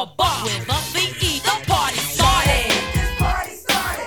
the bar with a CE. The party started. This party started.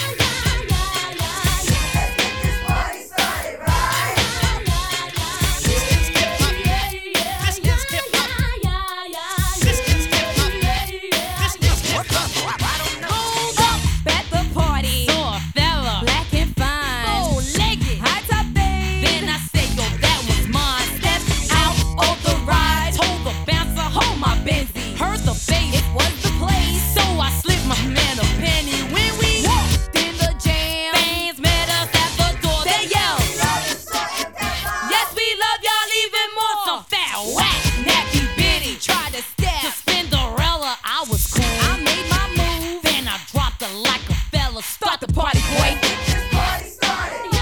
This party started, right? This is hip hop. This is hip hop. This is hip hop. This is hip hop. I don't know. Hold up at the party. Saw a fella, black and fine, four-legged, high top thing. Then I said, yo, that was mine. Stepped out of the ride, told the bouncer, hold my Benzie. Heard the bass, it was the place. So I slipped my man a penny when we walked in the jam. Fans met us at the door. They yelled, yes, we love y'all even more. Some fat, whack, nappy bitty tried to step to Cinderella. I was cool. I made my move. Then I dropped her like a fella. Start the party, boy. This party started. This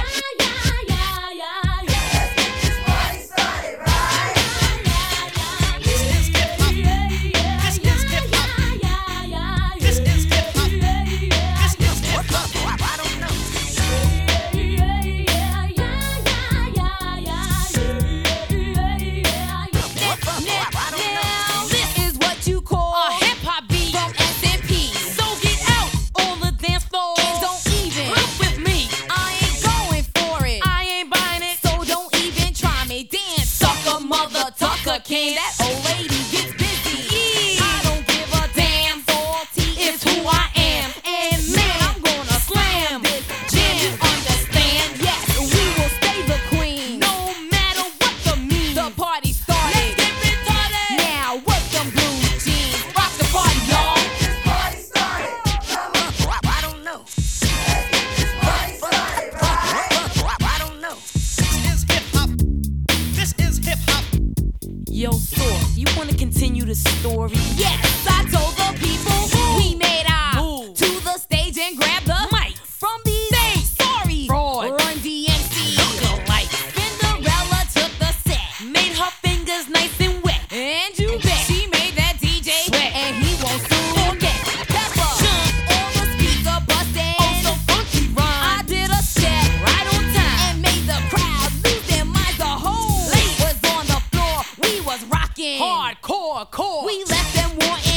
party started, right? This is hip hop. This is hip hop. This is hip hop. This is hip hop. I don't know. Now, this is what you call a hip hop beat from S&P. So get out on the dance floor and don't even rock with me. I ain't going for it. I ain't buying it. So don't even try me. Dance, sucker, mother, tucker, can that old lady gets busy. I don't give a damn. Salty is who I am. And man, I'm gonna slam this jam. You understand? Yes, we will stay the queen. No matter what the mean. The party started. Let's get retarded. Now, work them blue jeans. Rock the party, y'all. This party started. Come on. I don't know. This party started, right? I don't know. This is hip hop. This is hip hop. Yo, Source, you wanna continue the story? Yes, I told the people we made our move to the stage and grabbed the mic from the stage. Sorry, fraud, Run DMC, look-alike. Cinderella took the set, made her fingers nice and wet, and you bet she made that DJ sweat, and he won't soon forget. Pepper jumped on the speaker, bustin'. Oh, so funky rhyme. I did a step right on time and made the crowd lose their minds. The whole place was on the floor. We was rocking hardcore core. We left them wanting